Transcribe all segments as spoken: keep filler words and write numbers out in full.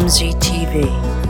M Z T V.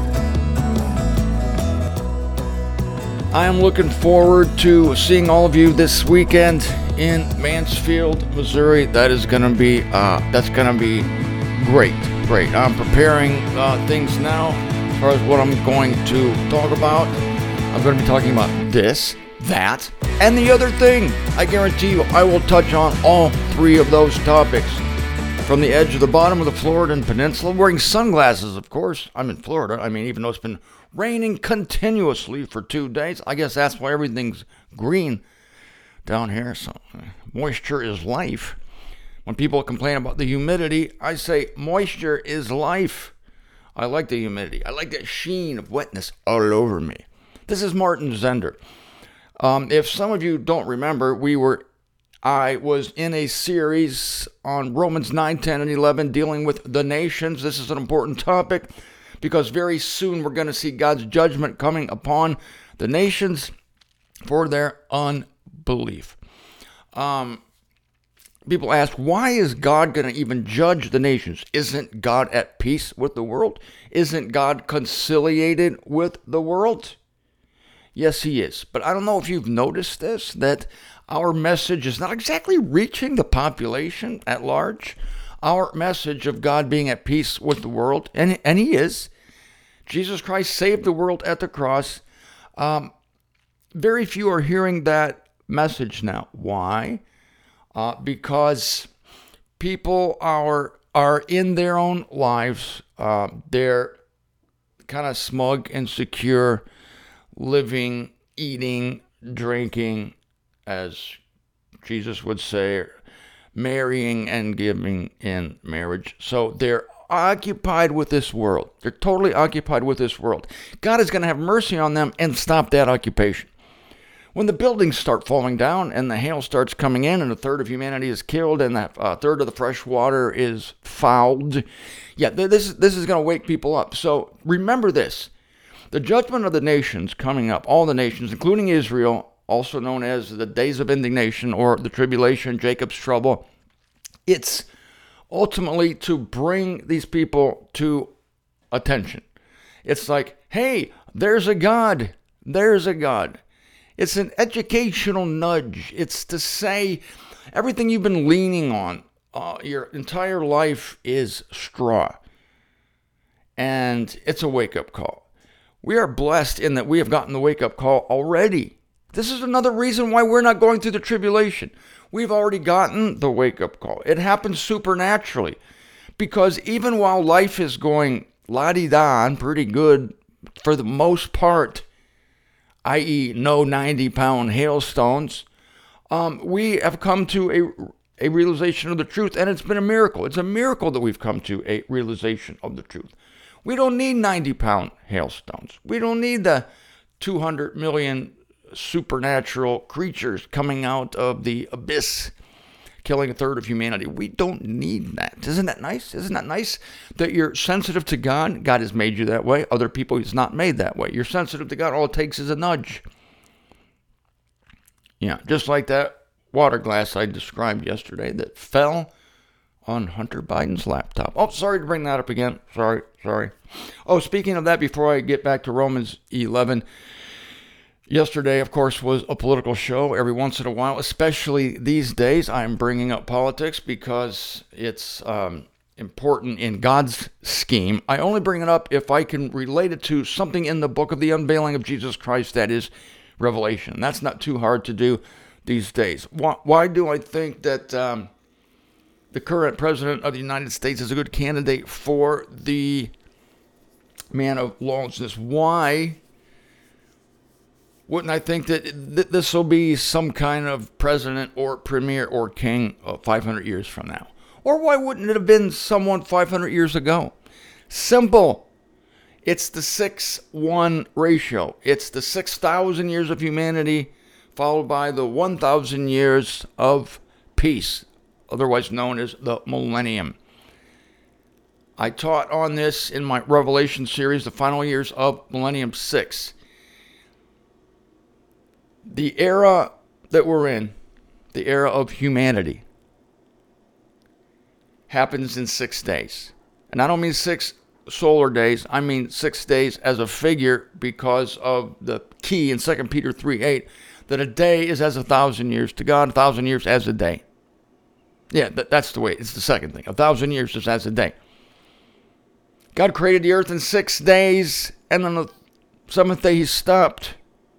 I am looking forward to seeing all of you this weekend in Mansfield, Missouri. That is going to be uh, that's going to be great, great. I'm preparing uh, things now as far as what I'm going to talk about. I'm going to be talking about this, that, and the other thing. I guarantee you, I will touch on all three of those topics. From the edge of the bottom of the Floridan Peninsula, wearing sunglasses, of course. I'm in Florida. I mean, even though it's been raining continuously for two days, I guess that's why everything's green down here. So moisture is life. When people complain about the humidity, I say moisture is life. I like the humidity. I like that sheen of wetness all over me. This is Martin Zender. Um, if some of you don't remember, we were I was in a series on Romans nine, ten, and eleven dealing with the nations. This is an important topic because very soon we're going to see God's judgment coming upon the nations for their unbelief. Um, people ask, why is God going to even judge the nations? Isn't God at peace with the world? Isn't God conciliated with the world? Yes, he is. But I don't know if you've noticed this, that our message is not exactly reaching the population at large. Our message of God being at peace with the world, and, and he is. Jesus Christ saved the world at the cross. Um, very few are hearing that message now. Why? Uh, because people are, are in their own lives. Uh, they're kind of smug and secure, living, eating, drinking, as Jesus would say, marrying and giving in marriage. So they're occupied with this world. They're totally occupied with this world. God is going to have mercy on them and stop that occupation. When the buildings start falling down and the hail starts coming in and a third of humanity is killed and a uh, third of the fresh water is fouled, yeah, this, this is going to wake people up. So remember this. The judgment of the nations coming up, all the nations, including Israel, also known as the days of indignation or the tribulation, Jacob's trouble. It's ultimately to bring these people to attention. It's like, hey, there's a God. There's a God. It's an educational nudge. It's to say everything you've been leaning on uh, your entire life is straw. And it's a wake-up call. We are blessed in that we have gotten the wake-up call already. This is another reason why we're not going through the tribulation. We've already gotten the wake-up call. It happens supernaturally. Because even while life is going la-di-da and pretty good for the most part, that is no ninety-pound hailstones, um, we have come to a, a realization of the truth, and it's been a miracle. It's a miracle that we've come to a realization of the truth. We don't need ninety-pound hailstones. We don't need the two hundred million supernatural creatures coming out of the abyss, killing a third of humanity. We don't need that. Isn't that nice? Isn't that nice that you're sensitive to God? God has made you that way. Other people, he's not made that way. You're sensitive to God. All it takes is a nudge. Yeah, just like that water glass I described yesterday that fell on Hunter Biden's laptop. Oh, sorry to bring that up again. Sorry, sorry. Oh, speaking of that, before I get back to Romans eleven, yesterday, of course, was a political show. Every once in a while, especially these days, I'm bringing up politics because it's um, important in God's scheme. I only bring it up if I can relate it to something in the book of the unveiling of Jesus Christ, that is Revelation. That's not too hard to do these days. Why, why do I think that um, the current president of the United States is a good candidate for the man of lawlessness? Why wouldn't I think that th- this will be some kind of president or premier or king uh, five hundred years from now? Or why wouldn't it have been someone five hundred years ago? Simple. It's the six one ratio. It's the six thousand years of humanity followed by the one thousand years of peace, otherwise known as the millennium. I taught on this in my Revelation series, the final years of Millennium six. The era that we're in, the era of humanity, happens in six days. And I don't mean six solar days. I mean six days as a figure because of the key in Second Peter three eight, that a day is as a thousand years to God, a thousand years as a day. Yeah, that, that's the way. It's the second thing. A thousand years is as a day. God created the earth in six days, and on the seventh day he stopped.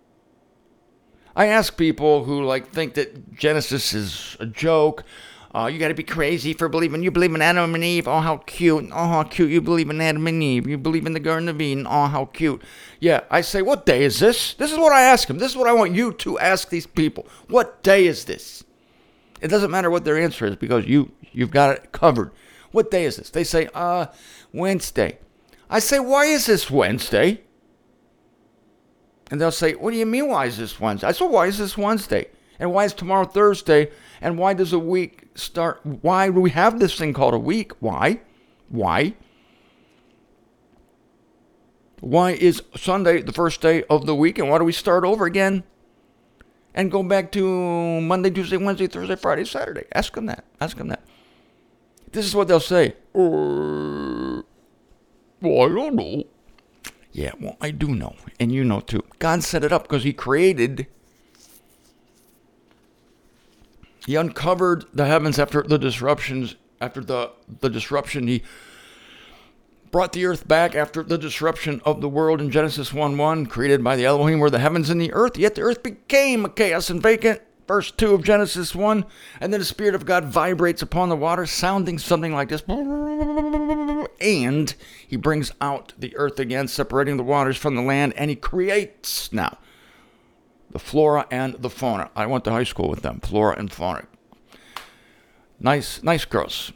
I ask people who like think that Genesis is a joke. Uh, you got to be crazy for believing. You believe in Adam and Eve. Oh, how cute. Oh, how cute. You believe in Adam and Eve. You believe in the Garden of Eden. Oh, how cute. Yeah, I say, what day is this? This is what I ask them. This is what I want you to ask these people. What day is this? It doesn't matter what their answer is because you, you've got it covered. What day is this? They say, uh, Wednesday. I say, why is this Wednesday? And they'll say, what do you mean, why is this Wednesday? I said, why is this Wednesday? And why is tomorrow Thursday? And why does a week start? Why do we have this thing called a week? Why? Why? Why is Sunday the first day of the week? And why do we start over again and go back to Monday, Tuesday, Wednesday, Thursday, Friday, Saturday? Ask them that. Ask them that. This is what they'll say. Uh, well, I don't know. Yeah, well, I do know. And you know too. God set it up because he created... He uncovered the heavens after the disruptions, after the, the disruption. He brought the earth back after the disruption of the world in Genesis one one, created by the Elohim were the heavens and the earth, yet the earth became a chaos and vacant. Verse two of Genesis one, and then the Spirit of God vibrates upon the water, sounding something like this. And he brings out the earth again, separating the waters from the land, and he creates now the flora and the fauna. I went to high school with them, flora and fauna. Nice, nice girls.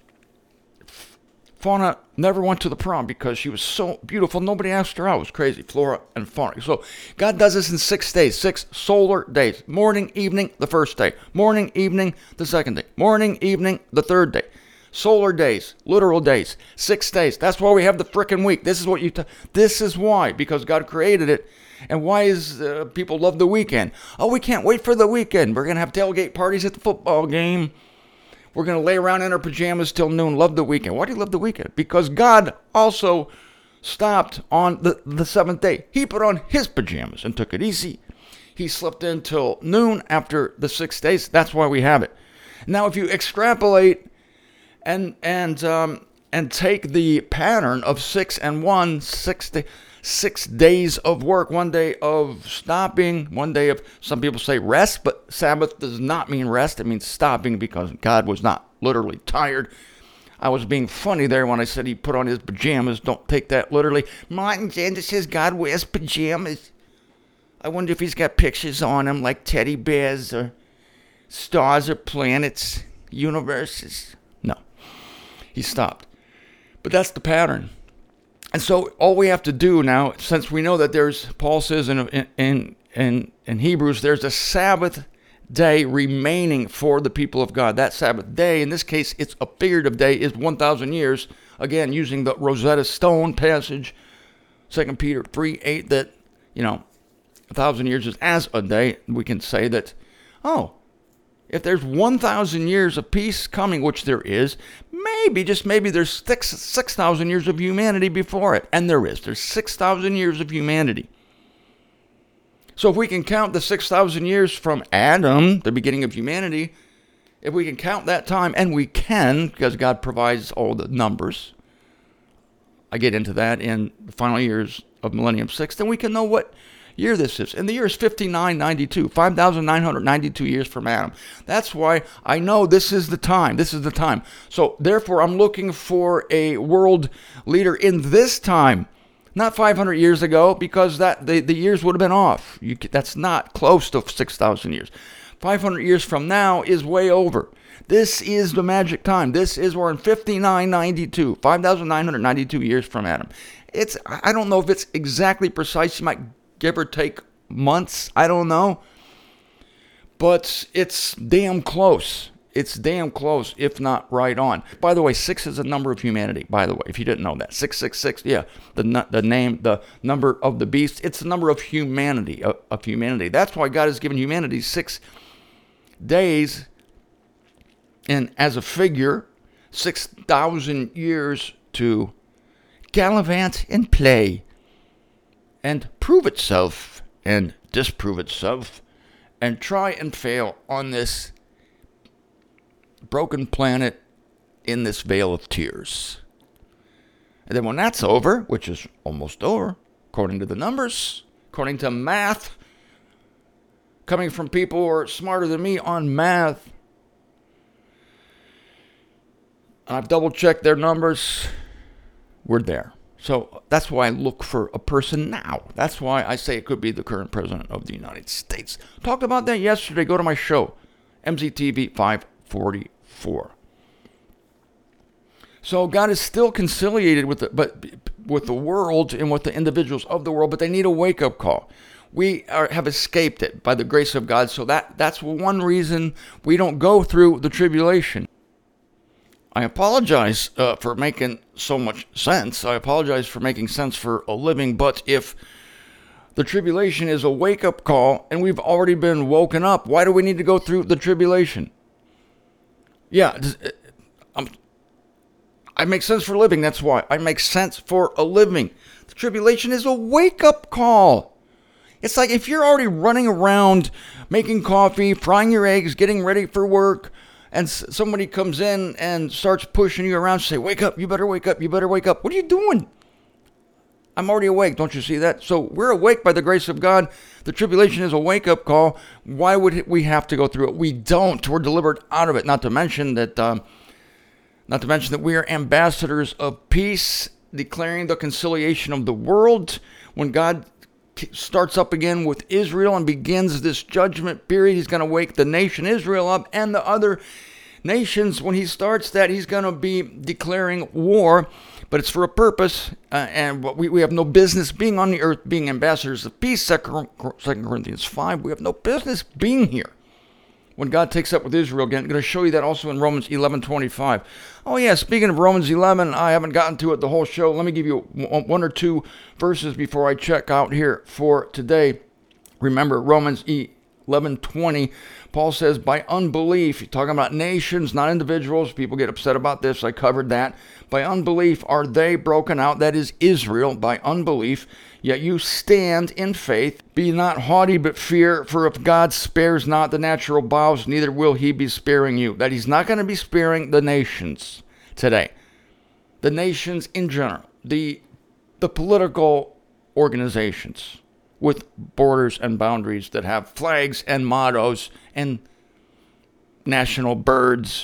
Fauna never went to the prom because she was so beautiful. Nobody asked her out. It was crazy. Flora and fauna. So God does this in six days, six solar days. Morning, evening, the first day. Morning, evening, the second day. Morning, evening, the third day. Solar days, literal days, six days. That's why we have the frickin' week. This is what you. T- this is why, because God created it. And why is uh, people love the weekend? Oh, we can't wait for the weekend. We're going to have tailgate parties at the football game. We're going to lay around in our pajamas till noon. Love the weekend. Why do you love the weekend? Because God also stopped on the, the seventh day. He put on his pajamas and took it easy. He slept in till noon after the six days. That's why we have it. Now, if you extrapolate and and um, and take the pattern of six and one, six days. Six days of work, one day of stopping, one day of, some people say rest, but Sabbath does not mean rest. It means stopping because God was not literally tired. I was being funny there when I said he put on his pajamas. Don't take that literally. Martin Gender says God wears pajamas. I wonder if he's got pictures on him like teddy bears or stars or planets, universes. No, he stopped. But that's the pattern. And so all we have to do now, since we know that there's, Paul says in in in, in Hebrews, there's a Sabbath day remaining for the people of God. That Sabbath day, in this case, it's a figurative day, is one thousand years. Again, using the Rosetta Stone passage, Second Peter three eight, that, you know, a thousand years is as a day. We can say that, oh, if there's one thousand years of peace coming, which there is, maybe, just maybe, there's six thousand years of humanity before it. And there is. There's six thousand years of humanity. So if we can count the six thousand years from Adam, the beginning of humanity, if we can count that time, and we can, because God provides all the numbers. I get into that in the final years of Millennium six, then we can know what year this is. And the year is fifty-nine ninety-two, five thousand nine hundred ninety-two years from Adam. That's why I know this is the time. This is the time. So therefore, I'm looking for a world leader in this time, not five hundred years ago, because that the, the years would have been off. You, that's not close to six thousand years. five hundred years from now is way over. This is the magic time. This is, we're in fifty-nine ninety-two, five thousand nine hundred ninety-two years from Adam. It's, I don't know if it's exactly precise. You might give or take months. I don't know. But it's damn close. It's damn close, if not right on. By the way, six is a number of humanity, by the way, if you didn't know that. six six six, yeah, the the name, the number of the beast. It's the number of humanity, of, of humanity. That's why God has given humanity six days, and as a figure, six thousand years to gallivant and play and prove itself and disprove itself and try and fail on this broken planet in this vale of tears. And then when that's over, which is almost over, according to the numbers, according to math, coming from people who are smarter than me on math, I've double-checked their numbers, we're there. So that's why I look for a person now. That's why I say it could be the current president of the United States. Talked about that yesterday. Go to my show, M Z T V five forty-four. So God is still conciliated with the, but with the world and with the individuals of the world, but they need a wake-up call. We are, have escaped it by the grace of God, so that, that's one reason we don't go through the tribulation. I apologize uh, for making so much sense. I apologize for making sense for a living, but if the tribulation is a wake-up call and we've already been woken up, why do we need to go through the tribulation? Yeah, I'm, I make sense for a living, that's why. I make sense for a living. The tribulation is a wake-up call. It's like if you're already running around making coffee, frying your eggs, getting ready for work, and somebody comes in and starts pushing you around, say, wake up, you better wake up, you better wake up. What are you doing? I'm already awake, don't you see that? So we're awake by the grace of God. The tribulation is a wake-up call. Why would we have to go through it? We don't. We're delivered out of it. Not to mention that, um, not to mention that we are ambassadors of peace, declaring the conciliation of the world. When God starts up again with Israel and begins this judgment period, he's going to wake the nation Israel up and the other nations. When he starts that, he's going to be declaring war, but it's for a purpose, uh, and we, we have no business being on the earth, being ambassadors of peace. Second Corinthians five, we have no business being here when God takes up with Israel again. I'm going to show you that also in Romans eleven twenty-five. Oh yeah, speaking of Romans eleven, I haven't gotten to it the whole show. Let me give you one or two verses before I check out here for today. Remember, Romans eleven twenty, Paul says, by unbelief, talking about nations, not individuals. People get upset about this. I covered that. By unbelief are they broken out, that is Israel, by unbelief. Yet you stand in faith. Be not haughty, but fear, for if God spares not the natural bowels, neither will he be sparing you. That he's not going to be sparing the nations today. The nations in general. The, the political organizations with borders and boundaries that have flags and mottos and national birds.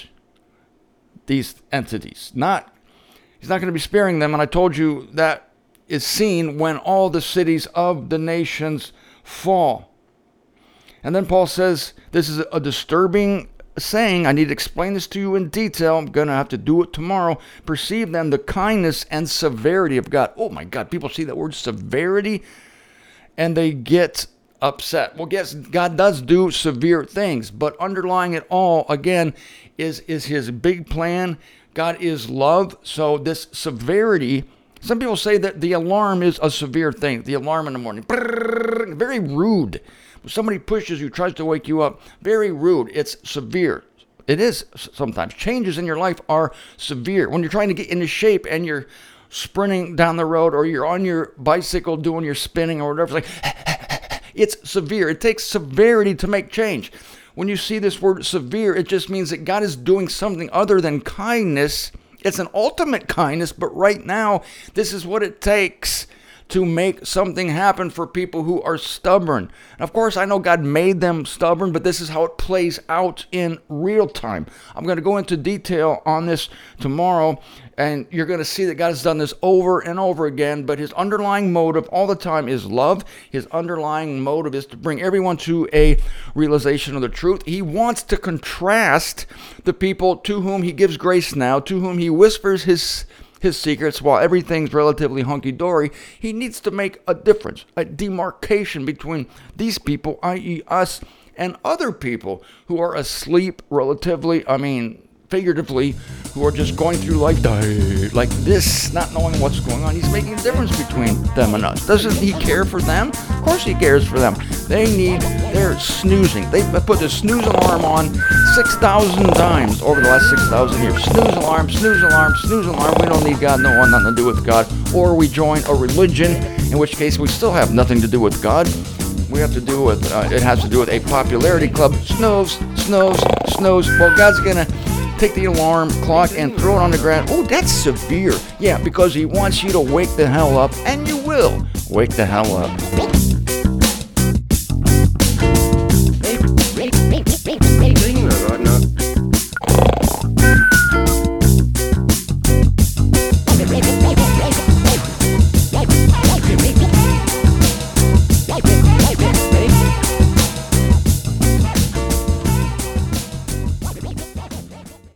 These entities. Not, he's not going to be sparing them. And I told you that is seen when all the cities of the nations fall. And then Paul says, this is a disturbing saying. I need to explain this to you in detail. I'm going to have to do it tomorrow. Perceive then the kindness and severity of God. Oh my God, people see that word severity and they get upset. Well, yes, God does do severe things, but underlying it all, again, is, is his big plan. God is love. So this severity, some people say that the alarm is a severe thing. The alarm in the morning. Brrr, very rude. When somebody pushes you, tries to wake you up, very rude. It's severe. It is sometimes. Changes in your life are severe. When you're trying to get into shape and you're sprinting down the road or you're on your bicycle doing your spinning or whatever, it's like, it's severe. It takes severity to make change. When you see this word severe, it just means that God is doing something other than kindness. It's an ultimate kindness, but right now, this is what it takes to make something happen for people who are stubborn. And of course, I know God made them stubborn, but this is how it plays out in real time. I'm going to go into detail on this tomorrow, and you're going to see that God has done this over and over again, but his underlying motive all the time is love. His underlying motive is to bring everyone to a realization of the truth. He wants to contrast the people to whom he gives grace now, to whom he whispers his his secrets while everything's relatively hunky-dory. He needs to make a difference, a demarcation between these people, that is us, and other people who are asleep relatively, I mean, figuratively, who are just going through life like this, not knowing what's going on. He's making a difference between them and us. Doesn't he care for them? Of course he cares for them. They need, they're snoozing. They've put the snooze alarm on six thousand times over the last six thousand years. Snooze alarm, snooze alarm, snooze alarm. We don't need God, no one, nothing to do with God. Or we join a religion, in which case we still have nothing to do with God. We have to do with, uh, it has to do with a popularity club. Snooze, snooze, snooze. Well, God's going to take the alarm clock and throw it on the ground. Oh, that's severe. Yeah, because he wants you to wake the hell up, and you will wake the hell up.